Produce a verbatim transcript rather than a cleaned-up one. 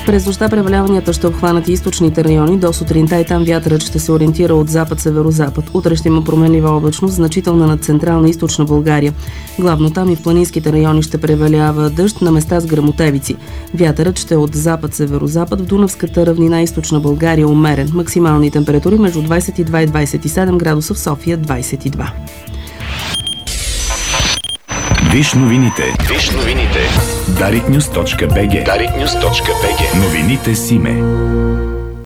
През нощта преваляванията ще обхванат и източните райони. До сутринта и там вятърът ще се ориентира от запад-северозапад. Утре ще има променлива облачност, значителна над централна и източна България. Главно там и в планинските райони ще превалява дъжд, на места с гръмотевици. Вятърът ще е от запад-северозапад, в Дунавската равнина източна България умерен. Максимални температури между двадесет и два и двадесет и седем градуса, в София двадесет и два. Виж новините. Виж новините. дарик нюз точка би джи. дарик нюз точка би джи. Новините с име.